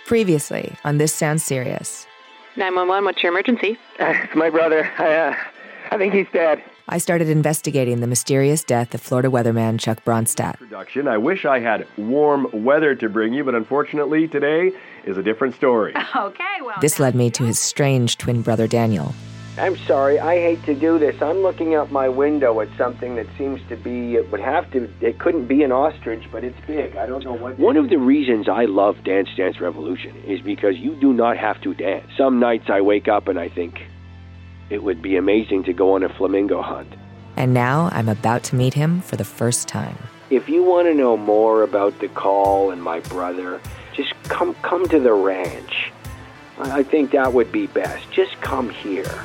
Previously on This Sounds Serious. 911, what's your emergency? It's my brother. I think he's dead. I started investigating the mysterious death of Florida weatherman Chuck Bronstadt. I wish I had warm weather to bring you, but unfortunately today is a different story. Okay, well... This led me to his strange twin brother Daniel. I'm sorry, I hate to do this. I'm looking out my window at something that seems to be, it couldn't be an ostrich, but it's big. I don't know what... One of the reasons I love Dance Dance Revolution is because you do not have to dance. Some nights I wake up and I think it would be amazing to go on a flamingo hunt. And now I'm about to meet him for the first time. If you want to know more about the call and my brother, just come to the ranch. I think that would be best. Just come here.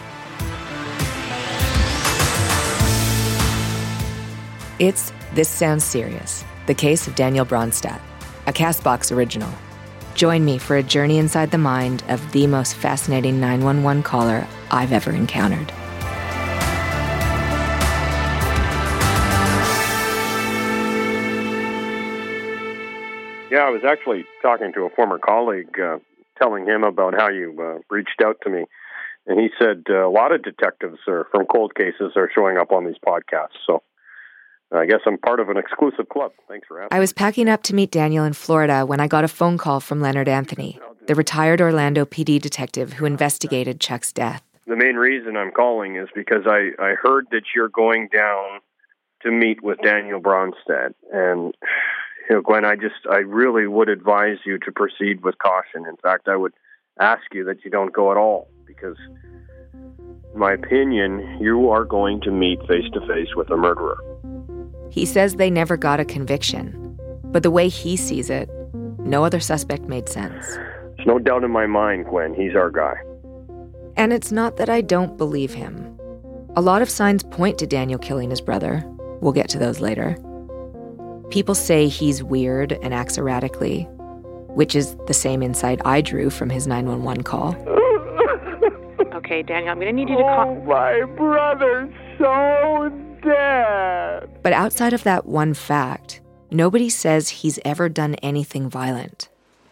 It's This Sounds Serious, the case of Daniel Bronstadt, a CastBox original. Join me for a journey inside the mind of the most fascinating 911 caller I've ever encountered. Yeah, I was actually talking to a former colleague, telling him about how you reached out to me. And he said a lot of detectives from cold cases are showing up on these podcasts. So I guess I'm part of an exclusive club. Thanks for having me. I was packing up to meet Daniel in Florida when I got a phone call from Leonard Anthony, the retired Orlando PD detective who investigated Chuck's death. The main reason I'm calling is because I heard that you're going down to meet with Daniel Bronstadt. And, Gwen, I really would advise you to proceed with caution. In fact, I would ask you that you don't go at all because, in my opinion, you are going to meet face-to-face with a murderer. He says they never got a conviction, but the way he sees it, no other suspect made sense. There's no doubt in my mind, Gwen, he's our guy. And it's not that I don't believe him. A lot of signs point to Daniel killing his brother. We'll get to those later. People say he's weird and acts erratically, which is the same insight I drew from his 911 call. Okay, Daniel, I'm going to need you to call... Oh, my brother's so dead. But outside of that one fact, nobody says he's ever done anything violent.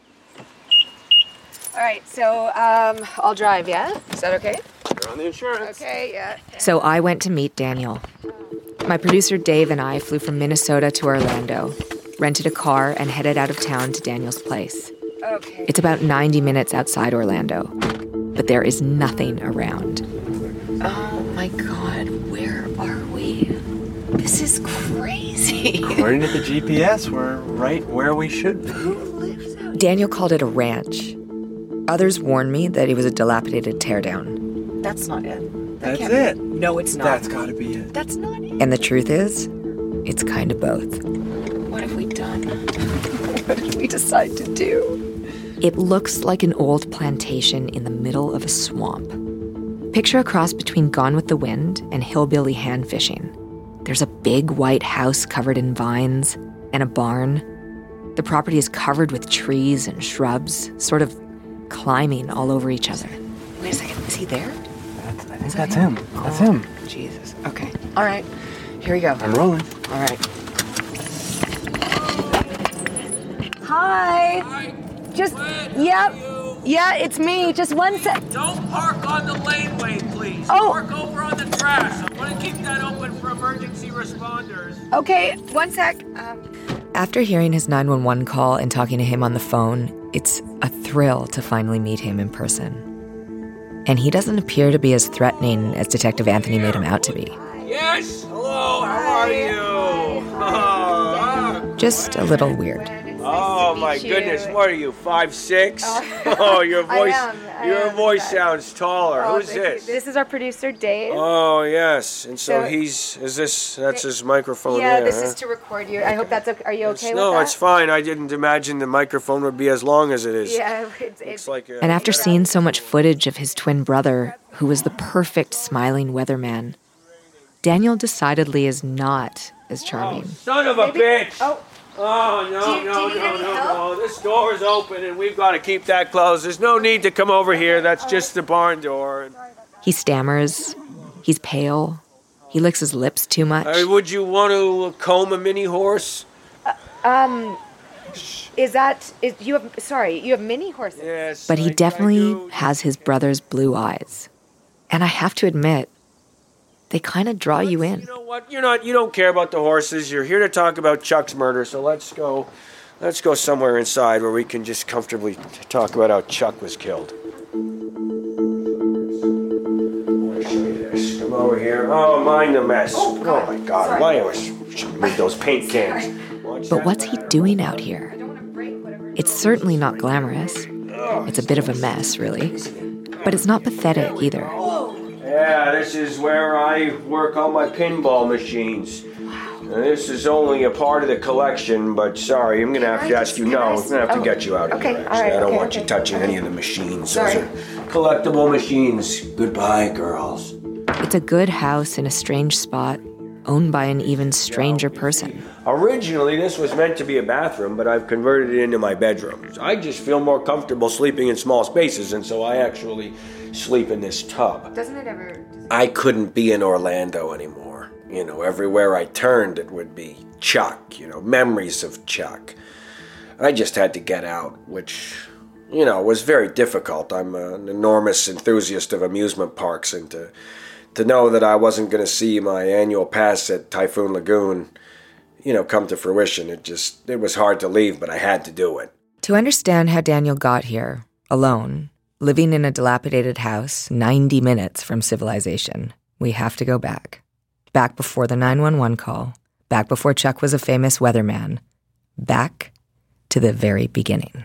All right, so I'll drive, yeah? Is that okay? You're on the insurance. Okay, yeah. So I went to meet Daniel. My producer Dave and I flew from Minnesota to Orlando, rented a car, and headed out of town to Daniel's place. Okay. It's about 90 minutes outside Orlando, but there is nothing around. Oh my God, where are we? This is crazy. According to the GPS, we're right where we should be. Who lives out? Daniel called it a ranch. Others warned me that it was a dilapidated teardown. That's not it. That's it. No, it's not. That's gotta be it. That's not it. And the truth is, it's kind of both. What have we done? What did we decide to do? It looks like an old plantation in the middle of a swamp. Picture a cross between Gone with the Wind and hillbilly hand fishing. There's a big white house covered in vines and a barn. The property is covered with trees and shrubs, sort of climbing all over each other. Wait a second, is he there? I think that's him. That's him. Jesus, okay. All right, here we go. I'm rolling. All right. Hi. Hi. Just, Gwen, yep. you? Yeah, it's me. Just one sec. Don't park on the laneway, please. Oh. Park over on the grass. I want to keep that open for emergency responders. Okay, one sec. After hearing his 911 call and talking to him on the phone, it's a thrill to finally meet him in person. And he doesn't appear to be as threatening as Detective Anthony made him out to be. Yes. Hello. How are you? Just a little weird. Oh my goodness. What are you? 5'6"? Oh, your voice. Your voice sounds taller. Who's this? This is our producer, Dave. Oh yes. And so that's his microphone. Yeah, there, this is to record you. I hope that's okay. Are you okay with that? No, it's fine. I didn't imagine the microphone would be as long as it is. Yeah, It's like And after seeing so much footage of his twin brother, who was the perfect smiling weatherman, Daniel decidedly is not as charming. Son of a bitch! Oh. Oh, Do you need any help? no. This door is open and we've got to keep that closed. There's no need to come over here. That's just the barn door. He stammers. He's pale. He licks his lips too much. Would you want to comb a mini horse? horse. You have mini horses. Yes. But he definitely has his brother's blue eyes. And I have to admit, they kind of draw you in. You know what? You don't care about the horses. You're here to talk about Chuck's murder, so let's go somewhere inside where we can just comfortably talk about how Chuck was killed. Come over here. Oh, mind the mess. Oh my God. Sorry. Why I should move those paint cans. But what's he doing out here? It's certainly not glamorous. It's a bit of a mess, really. But it's not pathetic either. Yeah, this is where I work on my pinball machines. Now, this is only a part of the collection, but sorry, I'm going to have to ask you. No, I'm going to have to get you out of here. Actually, I don't want you touching any of the machines. Those are collectible machines. Goodbye, girls. It's a good house in a strange spot, owned by an even stranger person. Originally, this was meant to be a bathroom, but I've converted it into my bedroom. I just feel more comfortable sleeping in small spaces, and so I actually sleep in this tub. I couldn't be in Orlando anymore. Everywhere I turned, it would be Chuck, memories of Chuck. I just had to get out, which, was very difficult. I'm an enormous enthusiast of amusement parks, and to know that I wasn't going to see my annual pass at Typhoon Lagoon, come to fruition, it was hard to leave, but I had to do it. To understand how Daniel got here, alone, living in a dilapidated house 90 minutes from civilization, we have to go back. Back before the 911 call, back before Chuck was a famous weatherman, back to the very beginning.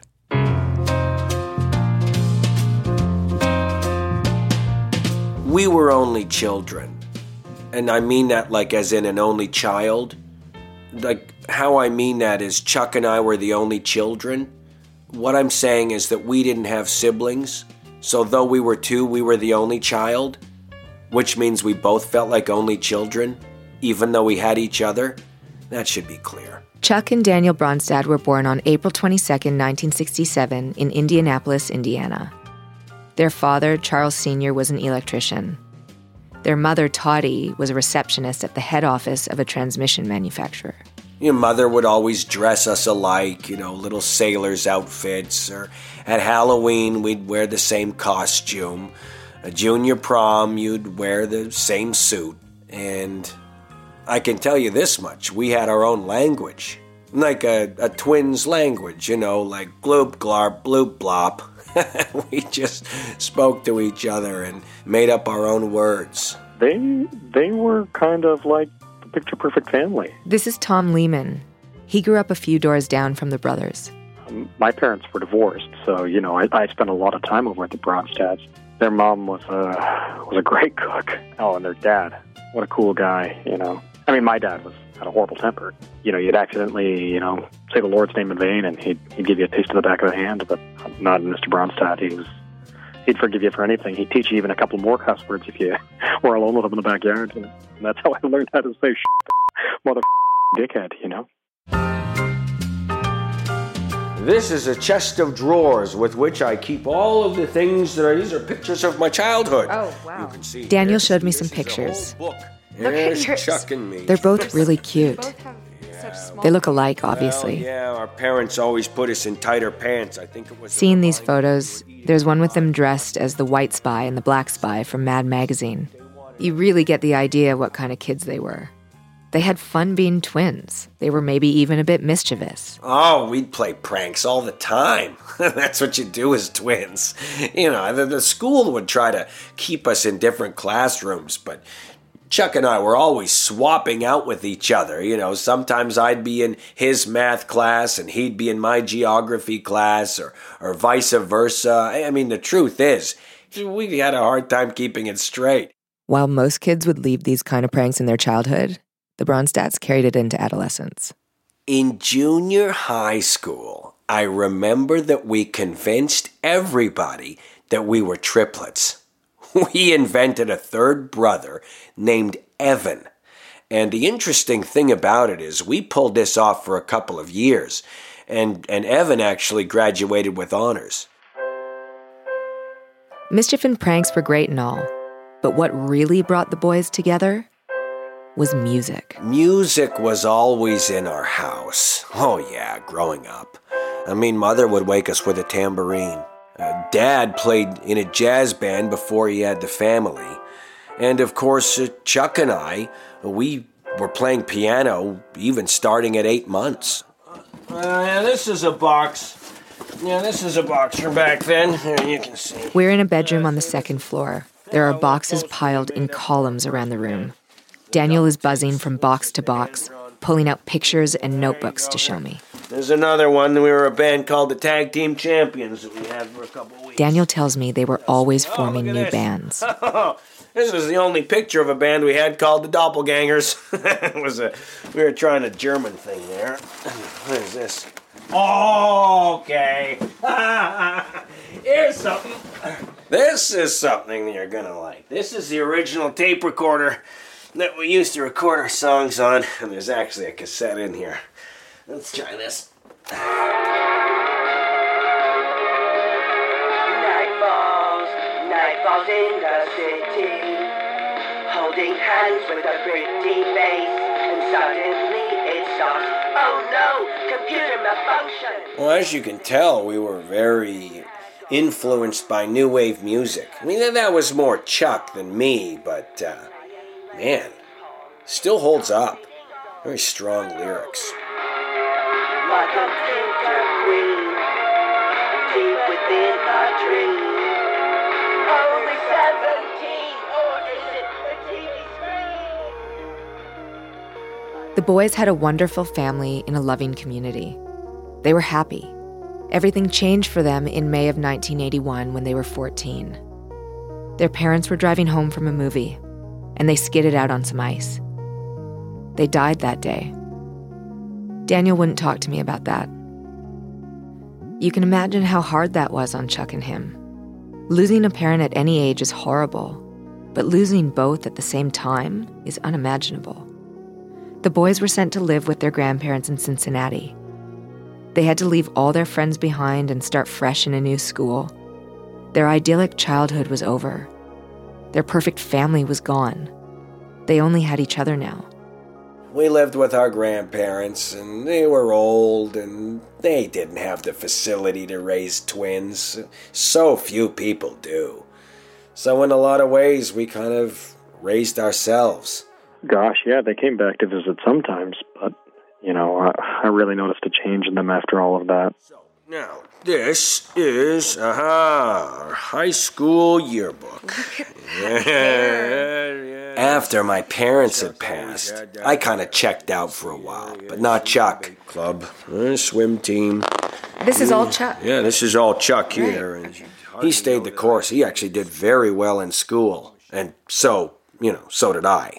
We were only children. And I mean that like as in an only child. Like how I mean that is Chuck and I were the only children. What I'm saying is that we didn't have siblings. So though we were two, we were the only child. Which means we both felt like only children, even though we had each other. That should be clear. Chuck and Daniel Bronstad were born on April 22nd, 1967 in Indianapolis, Indiana. Their father, Charles Sr., was an electrician. Their mother, Toddy, was a receptionist at the head office of a transmission manufacturer. Your mother would always dress us alike, little sailors' outfits. Or at Halloween, we'd wear the same costume. A junior prom, you'd wear the same suit. And I can tell you this much, we had our own language. Like a twins' language, like gloop, glarp, bloop, blop. We just spoke to each other and made up our own words. They were kind of like the picture-perfect family. This is Tom Lehman. He grew up a few doors down from the brothers. My parents were divorced, so, I spent a lot of time over at the Bronstads. Their mom was a great cook. Oh, and their dad, what a cool guy, I mean, my dad had a horrible temper. You'd accidentally, say the Lord's name in vain, and he'd give you a taste of the back of the hand. But not Mr. Bronstad. He'd forgive you for anything. He'd teach you even a couple more cuss words if you were alone with him in the backyard. And that's how I learned how to say mother dickhead. This is a chest of drawers with which I keep all of the things these are pictures of my childhood. Oh, wow. You can see Daniel showed me some pictures. There's Chuck and me. They're both really cute. They look alike, obviously. Well, yeah, our parents always put us in tighter pants. I think it was... Seeing these photos, there's one with them dressed as the white spy and the black spy from Mad Magazine. You really get the idea of what kind of kids they were. They had fun being twins. They were maybe even a bit mischievous. Oh, we'd play pranks all the time. That's what you do as twins. The school would try to keep us in different classrooms, but Chuck and I were always swapping out with each other. Sometimes I'd be in his math class and he'd be in my geography class or vice versa. I mean, the truth is, we had a hard time keeping it straight. While most kids would leave these kind of pranks in their childhood, the Bronstads carried it into adolescence. In junior high school, I remember that we convinced everybody that we were triplets. We invented a third brother named Evan. And the interesting thing about it is we pulled this off for a couple of years. And Evan actually graduated with honors. Mischief and pranks were great and all. But what really brought the boys together was music. Music was always in our house. Oh yeah, growing up. Mother would wake us with a tambourine. Dad played in a jazz band before he had the family. And of course, Chuck and I, we were playing piano even starting at 8 months. This is a box. Yeah, this is a box from back then. Here, you can see. We're in a bedroom on the second floor. There are boxes piled in columns around the room. Daniel is buzzing from box to box, pulling out pictures and notebooks to show me. There's another one. We were a band called the Tag Team Champions that we had for a couple of weeks. Daniel tells me they were always forming new bands. This is the only picture of a band we had called the Doppelgangers. We were trying a German thing there. What is this? Oh, okay. Here's something. This is something you're gonna like. This is the original tape recorder that we used to record our songs on, and there's actually a cassette in here. Let's try this. Night falls in the city, holding hands with a pretty face, and suddenly it stops. Oh no, computer malfunction. Well, as you can tell, we were very influenced by new wave music. That was more Chuck than me, but man, still holds up. Very strong lyrics. Like a picture queen, deep within a dream. Only 17, or is it the TV screen? The boys had a wonderful family in a loving community. They were happy. Everything changed for them in May of 1981 when they were 14. Their parents were driving home from a movie, and they skidded out on some ice. They died that day. Daniel wouldn't talk to me about that. You can imagine how hard that was on Chuck and him. Losing a parent at any age is horrible, but losing both at the same time is unimaginable. The boys were sent to live with their grandparents in Cincinnati. They had to leave all their friends behind and start fresh in a new school. Their idyllic childhood was over. Their perfect family was gone. They only had each other now. We lived with our grandparents, and they were old, and they didn't have the facility to raise twins. So few people do. So in a lot of ways, we kind of raised ourselves. Gosh, yeah, they came back to visit sometimes, but, I really noticed a change in them after all of that. Now, this is our high school yearbook. After my parents had passed, I kind of checked out for a while, but not Chuck. Club, swim team. This is all Chuck? Yeah, this is all Chuck here. And he stayed the course. He actually did very well in school. And so did I.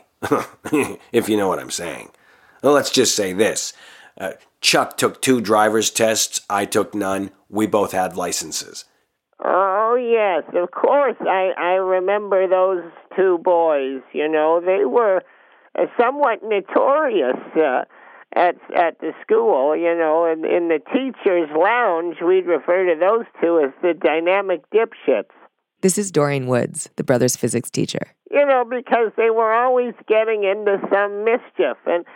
If you know what I'm saying. Well, let's just say this. Chuck took 2 driver's tests, I took none. We both had licenses. Oh, yes, of course. I remember those 2 boys. They were somewhat notorious at the school. In the teacher's lounge, we'd refer to those 2 as the dynamic dipshits. This is Doreen Woods, the brothers' physics teacher. Because they were always getting into some mischief. And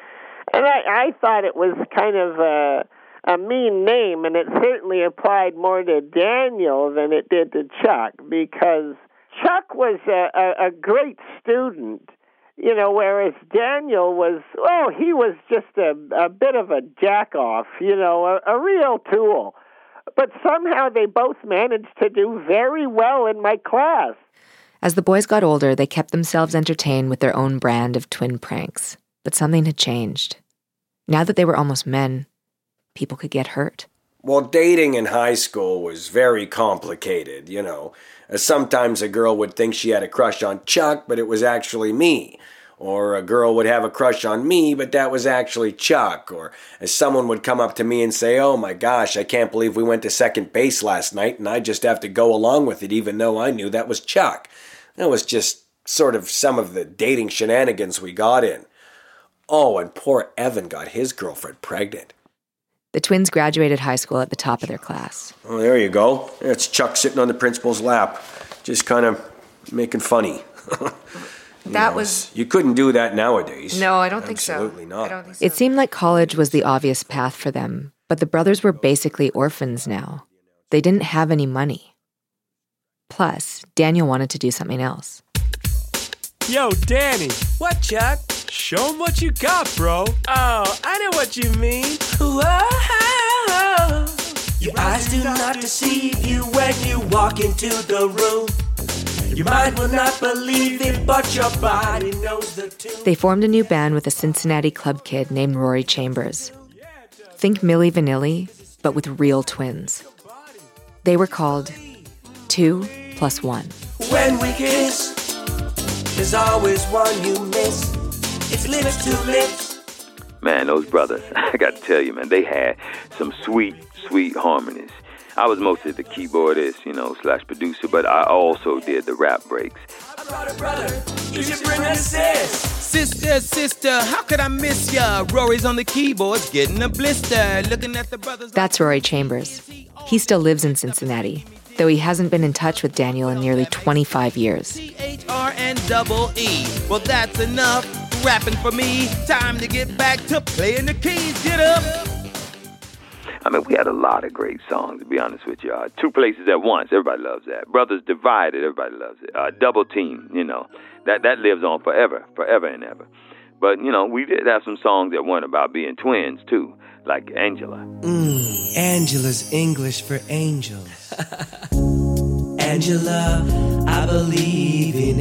I thought it was kind of a mean name, and it certainly applied more to Daniel than it did to Chuck, because Chuck was a great student, whereas Daniel was, he was just a bit of a jack-off, a real tool. But somehow they both managed to do very well in my class. As the boys got older, they kept themselves entertained with their own brand of twin pranks. But something had changed. Now that they were almost men, people could get hurt. Well, dating in high school was very complicated, Sometimes a girl would think she had a crush on Chuck, but it was actually me. Or a girl would have a crush on me, but that was actually Chuck. Or someone would come up to me and say, oh my gosh, I can't believe we went to second base last night, and I just have to go along with it even though I knew that was Chuck. That was just sort of some of the dating shenanigans we got in. Oh, and poor Evan got his girlfriend pregnant. The twins graduated high school at the top of their class. Oh, there you go. It's Chuck sitting on the principal's lap, just kind of making funny. You couldn't do that nowadays. No, I don't think so. Absolutely not. It seemed like college was the obvious path for them, But the brothers were basically orphans now. They didn't have any money. Plus, Daniel wanted to do something else. Yo, Danny. What, Chuck? Show 'em what you got, bro. Oh, I know what you mean. Whoa. Your eyes do not deceive you when you walk into the room. Your mind will not believe it, but your body knows the tune. They formed a new band with a Cincinnati club kid named Rory Chambers. Think Milli Vanilli, but with real twins. They were called 2+1. When we kiss, there's always one you miss. It's lips to lips. Man, those brothers, I got to tell you, man, they had some sweet, sweet harmonies. I was mostly the keyboardist, / producer, but I also did the rap breaks. Brother, you should bring a sis. Sister, how could I miss ya? Rory's on the keyboards, getting a blister. Looking at the brothers. That's Rory Chambers. He still lives in Cincinnati, though he hasn't been in touch with Daniel in nearly 25 years. CHRNEE. Well, that's enough rapping for me. Time to get back to playing the keys. Get up. I mean, we had a lot of great songs, to be honest with you. Two Places at Once, everybody loves that. Brothers Divided, everybody loves it. Double Team, that lives on forever and ever. But, we did have some songs that weren't about being twins, too, like Angela. Angela's English for angels. Angela, I believe in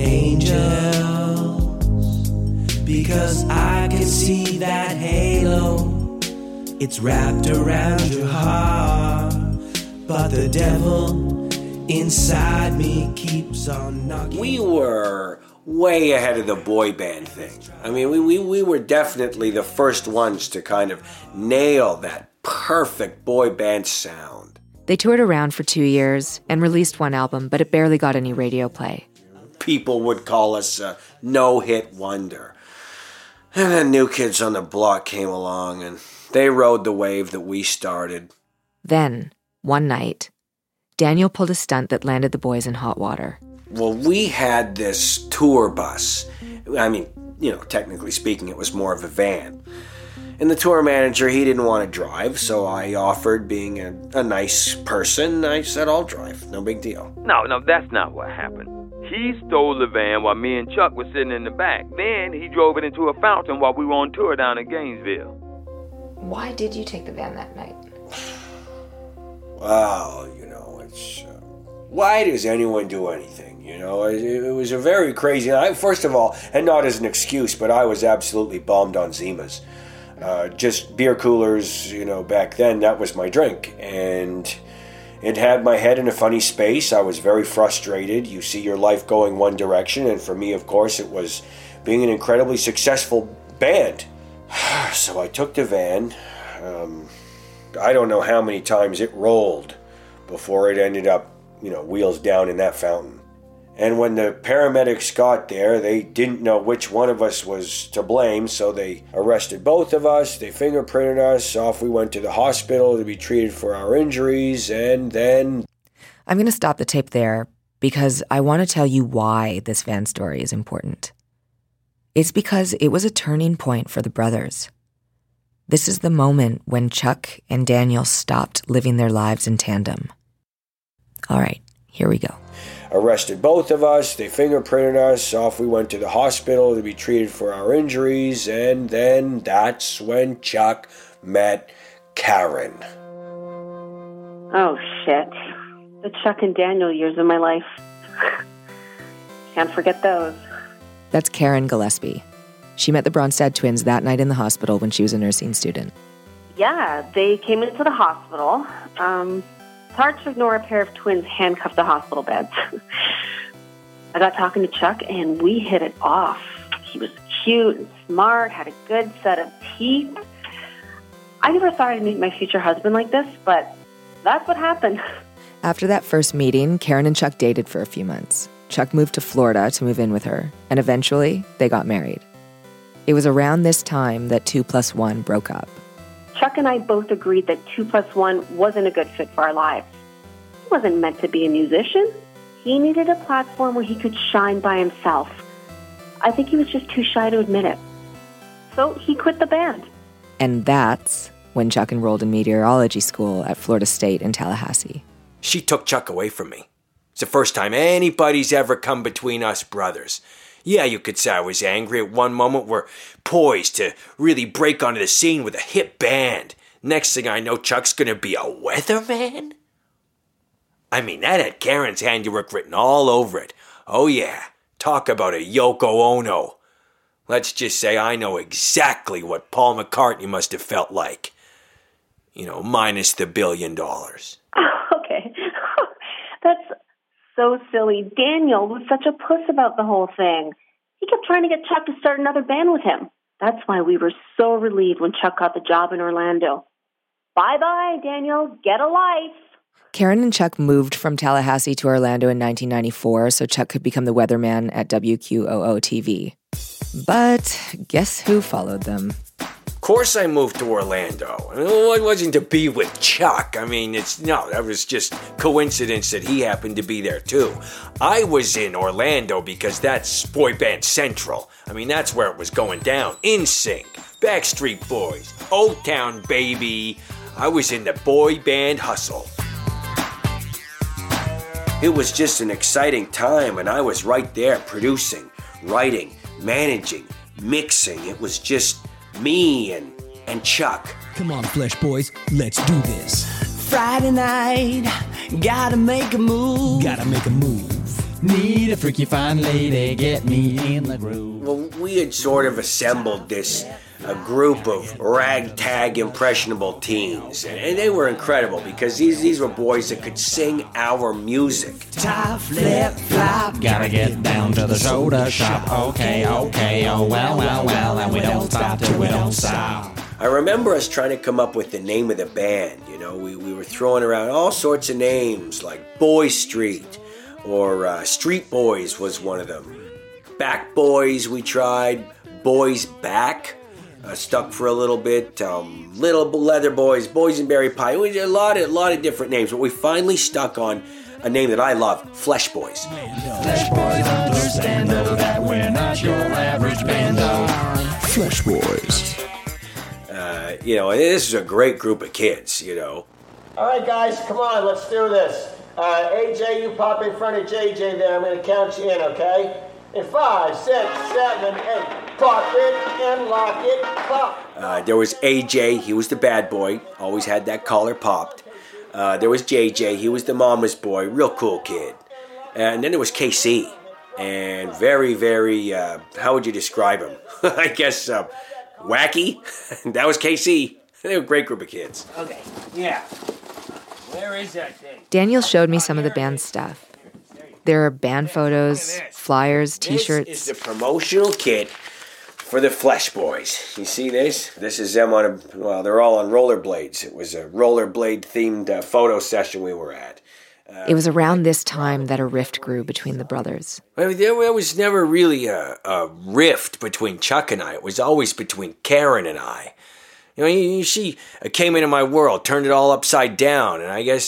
angels, because I can see that halo. It's wrapped around your heart, but the devil inside me keeps on knocking. We were way ahead of the boy band thing. I mean, we were definitely the first ones to kind of nail that perfect boy band sound. They toured around for 2 years and released one album, but it barely got any radio play. People would call us a no-hit wonder. And then New Kids on the Block came along, and they rode the wave that we started. Then, one night, Daniel pulled a stunt that landed the boys in hot water. Well, we had this tour bus. I mean, technically speaking, it was more of a van. And the tour manager, he didn't want to drive, so I offered, being a nice person, I said, I'll drive. No big deal. No, that's not what happened. He stole the van while me and Chuck were sitting in the back. Then he drove it into a fountain while we were on tour down in Gainesville. Why did you take the van that night? Well, it's... why does anyone do anything? It was a very crazy night. First of all, and not as an excuse, but I was absolutely bummed on Zimas. Just beer coolers, back then, that was my drink. And it had my head in a funny space. I was very frustrated. You see your life going one direction, and for me, of course, it was being an incredibly successful band. So I took the van. I don't know how many times it rolled before it ended up, wheels down in that fountain. And when the paramedics got there, they didn't know which one of us was to blame, so they arrested both of us, they fingerprinted us, off we went to the hospital to be treated for our injuries, and then... I'm going to stop the tape there because I want to tell you why this van story is important. It's because it was a turning point for the brothers. This is the moment when Chuck and Daniel stopped living their lives in tandem. All right, here we go. Arrested both of us, they fingerprinted us, off we went to the hospital to be treated for our injuries, and then that's when Chuck met Karen. Oh, shit. The Chuck and Daniel years of my life. Can't forget those. That's Karen Gillespie. She met the Bronstad twins that night in the hospital when she was a nursing student. Yeah, they came into the hospital. It's hard to ignore a pair of twins handcuffed to hospital beds. I got talking to Chuck, and we hit it off. He was cute and smart, had a good set of teeth. I never thought I'd meet my future husband like this, but that's what happened. After that first meeting, Karen and Chuck dated for a few months. Chuck moved to Florida to move in with her, and eventually they got married. It was around this time that 2+1 broke up. Chuck and I both agreed that 2+1 wasn't a good fit for our lives. He wasn't meant to be a musician. He needed a platform where he could shine by himself. I think he was just too shy to admit it. So he quit the band. And that's when Chuck enrolled in meteorology school at Florida State in Tallahassee. She took Chuck away from me. It's the first time anybody's ever come between us brothers. Yeah, you could say I was angry at one moment. We're poised to really break onto the scene with a hip band. Next thing I know, Chuck's gonna be a weatherman? I mean, that had Karen's handiwork written all over it. Oh yeah, talk about a Yoko Ono. Let's just say I know exactly what Paul McCartney must have felt like. Minus the $1 billion. Okay. That's so silly. Daniel was such a puss about the whole thing. He kept trying to get Chuck to start another band with him. That's why we were so relieved when Chuck got the job in Orlando. Bye-bye, Daniel. Get a life. Karen and Chuck moved from Tallahassee to Orlando in 1994 so Chuck could become the weatherman at WQOO-TV. But guess who followed them? Of course I moved to Orlando. It wasn't to be with Chuck. I mean, that was just coincidence that he happened to be there too. I was in Orlando because that's Boy Band Central. I mean, that's where it was going down. NSYNC, Backstreet Boys, O-Town Baby. I was in the boy band hustle. It was just an exciting time, and I was right there producing, writing, managing, mixing. It was just me and Chuck. Come on, Flesh Boys, let's do this. Friday night, gotta make a move. Need a freaky fine lady, get me in the groove. Well, we had sort of assembled a group of ragtag impressionable teens, and they were incredible because these were boys that could sing our music. Top, flip, flop, gotta get down to the soda shop. Okay, oh well, and we don't stop till we don't stop. I remember us trying to come up with the name of the band. We were throwing around all sorts of names like Boy Street, or Street Boys was one of them. Back Boys we tried, Boys Back. Stuck for a little bit. Little Leather Boys, Boysenberry Pie. We did a lot of different names, but we finally stuck on a name that I love, Flesh Boys. Flesh Boys understand that we're not your average bando. Flesh Boys. And this is a great group of kids, All right, guys, come on, let's do this. AJ, you pop in front of JJ there. I'm going to count you in, okay? In 5, 6, 7, 8. Pop it and lock it, pop. There was AJ, he was the bad boy, always had that collar popped. There was JJ, he was the mama's boy, real cool kid. And then there was KC, and very, very, how would you describe him? I guess, wacky. That was KC. They were a great group of kids. Okay, yeah. Where is that thing? Daniel showed me some of the band's stuff. There are band photos, flyers, t-shirts. This is the promotional kit for the Flesh Boys. You see this? This is them they're all on rollerblades. It was a rollerblade-themed photo session we were at. It was around this time that a rift grew between the brothers. There was never really a rift between Chuck and I. It was always between Karen and I. She came into my world, turned it all upside down, and I guess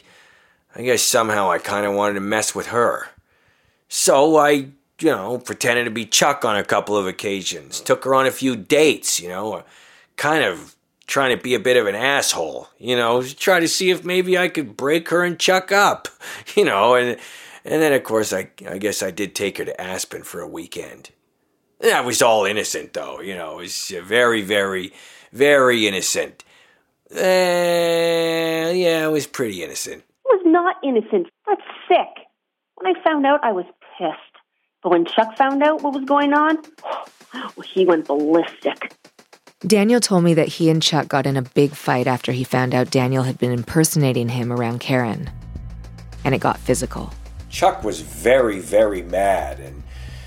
somehow I kind of wanted to mess with her. So I, pretended to be Chuck on a couple of occasions. Took her on a few dates, kind of trying to be a bit of an asshole, try to see if maybe I could break her and Chuck up, and then of course I guess I did take her to Aspen for a weekend. That was all innocent though, it was very, very, very innocent. It was pretty innocent. Was not innocent. That's sick. When I found out, I was pissed. But when Chuck found out what was going on, he went ballistic. Daniel told me that he and Chuck got in a big fight after he found out Daniel had been impersonating him around Karen. And it got physical. Chuck was very, very mad. And,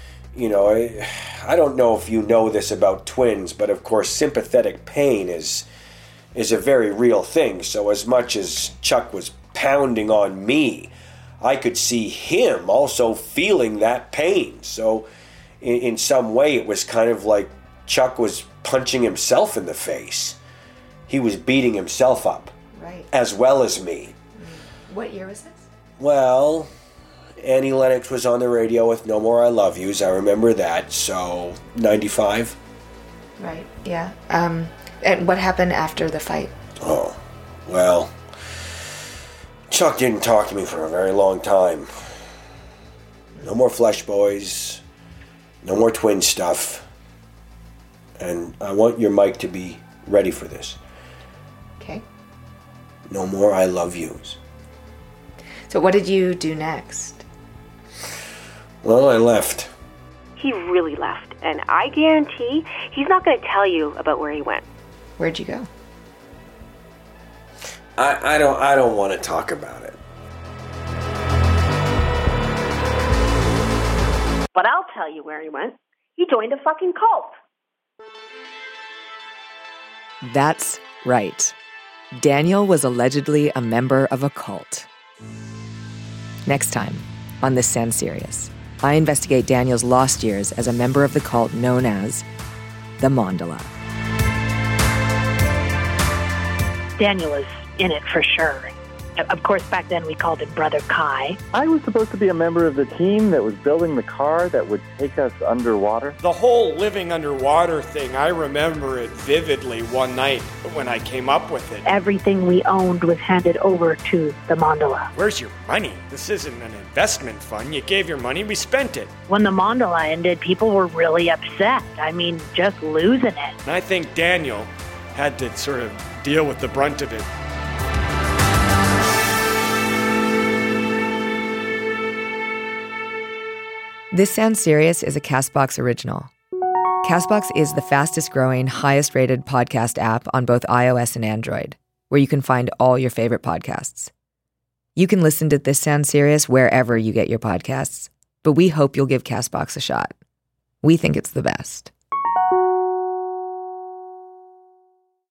I don't know if you know this about twins, but of course sympathetic pain is a very real thing. So as much as Chuck was pounding on me, I could see him also feeling that pain. So in some way it was kind of like Chuck was punching himself in the face. He was beating himself up. Right. As well as me. What year was this? Well, Annie Lennox was on the radio with No More I Love Yous. I remember that. So 95. Right, yeah. And what happened after the fight? Oh, well, Chuck didn't talk to me for a very long time. No more Flesh Boys. No more twin stuff. And I want your mic to be ready for this. Okay. No more I love yous. So what did you do next? Well, I left. He really left, and I guarantee he's not going to tell you about where he went. Where'd you go? I don't want to talk about it. But I'll tell you where he went. He joined a fucking cult. That's right. Daniel was allegedly a member of a cult. Next time, on This Sounds Serious, I investigate Daniel's lost years as a member of the cult known as the Mandala. Daniel was in it for sure. Of course, back then we called him Brother Kai. I was supposed to be a member of the team that was building the car that would take us underwater. The whole living underwater thing, I remember it vividly one night when I came up with it. Everything we owned was handed over to the Mandala. Where's your money? This isn't an investment fund. You gave your money, we spent it. When the Mandala ended, people were really upset. I mean, just losing it. And I think Daniel had to sort of deal with the brunt of it. This Sounds Serious is a CastBox original. CastBox is the fastest growing, highest rated podcast app on both iOS and Android, where you can find all your favorite podcasts. You can listen to This Sounds Serious wherever you get your podcasts, but we hope you'll give CastBox a shot. We think it's the best.